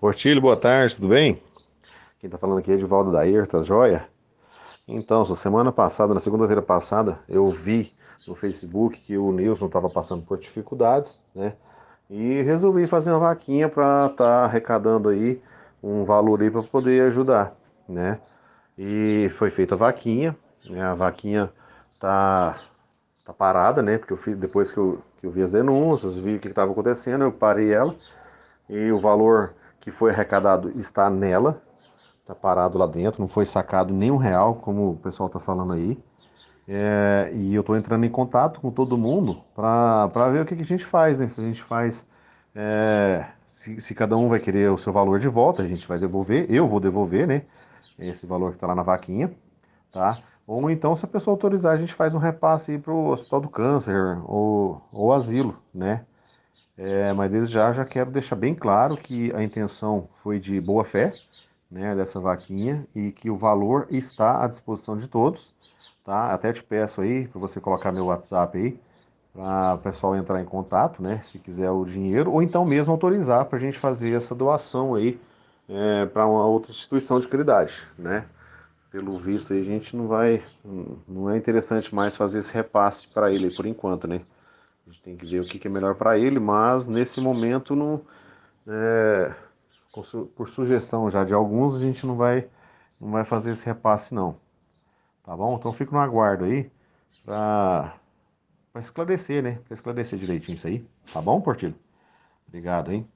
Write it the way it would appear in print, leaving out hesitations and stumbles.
Portilho, boa tarde, tudo bem? Quem tá falando aqui é Edivaldo Dair, tá joia? Então, essa semana passada, na segunda-feira passada, eu vi no Facebook que o Nilson estava passando por dificuldades, né? E resolvi fazer uma vaquinha para estar arrecadando aí um valor aí para poder ajudar, né? E foi feita a vaquinha, né? A vaquinha tá, tá parada, né? Porque eu fiz, depois que eu vi as denúncias, vi o que estava acontecendo, eu parei ela e o valor que foi arrecadado está nela, tá parado lá dentro, não foi sacado nenhum real, como o pessoal tá falando aí. E eu tô entrando em contato com todo mundo para ver o que a gente faz, né? Se a gente faz. Se cada um vai querer o seu valor de volta, a gente vai devolver, eu vou devolver, né? Esse valor que tá lá na vaquinha, tá? Ou então, se a pessoa autorizar, a gente faz um repasse para o Hospital do Câncer ou asilo, né? Mas desde já quero deixar bem claro que a intenção foi de boa fé, né, dessa vaquinha e que o valor está à disposição de todos, tá? Até te peço aí para você colocar meu WhatsApp aí para o pessoal entrar em contato, né, se quiser o dinheiro ou então mesmo autorizar para a gente fazer essa doação aí para uma outra instituição de caridade, né? Pelo visto aí a gente não é interessante mais fazer esse repasse para ele por enquanto, né? A gente tem que ver o que é melhor para ele, mas nesse momento não, é, por sugestão já de alguns, a gente não vai fazer esse repasse não, tá bom? Então fico no aguardo aí para esclarecer, né? Para esclarecer direitinho isso aí, tá bom, Portilho? Obrigado, hein?